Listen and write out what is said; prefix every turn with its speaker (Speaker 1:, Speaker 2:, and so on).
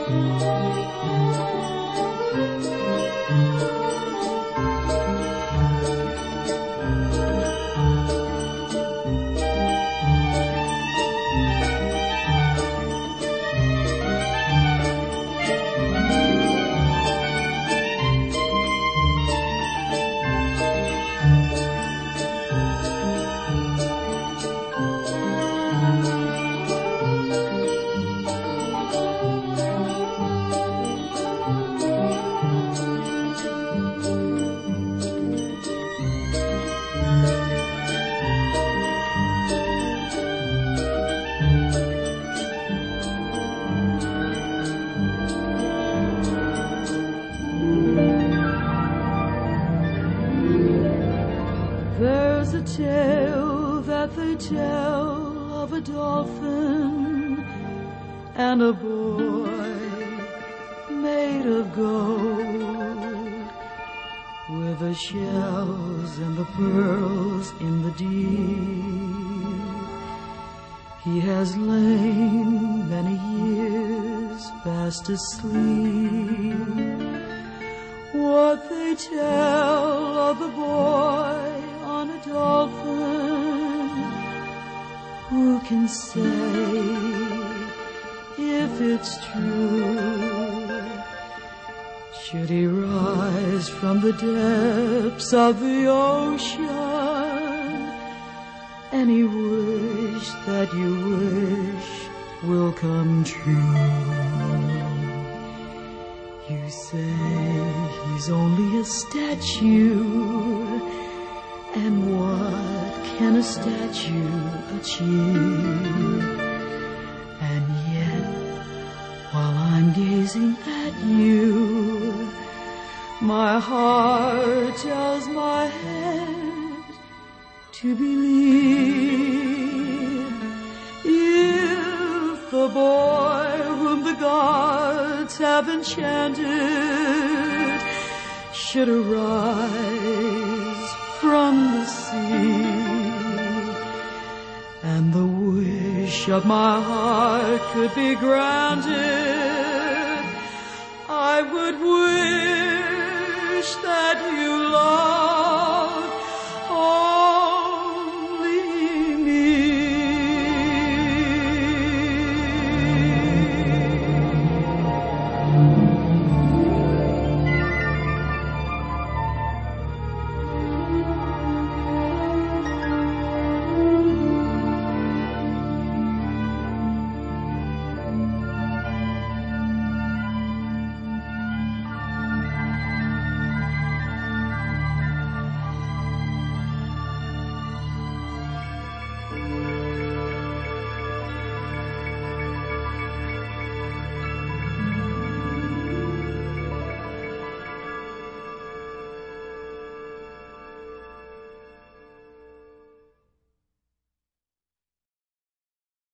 Speaker 1: There's a tale that they tell of a dolphin and a boy made of gold, with the shells and the pearls in the deep. He has lain many years fast asleep. What they tell of the boy on a dolphin, who can say if it's true? Should he rise from the depths of the ocean, any wish that you wish will come true. You say he's only a statue, and what can a statue achieve? And yet, while I'm gazing at you, my heart tells my head to believe. If the boy whom the gods have enchanted should arise from the sea, and the wish of my heart could be granted, I would wish that you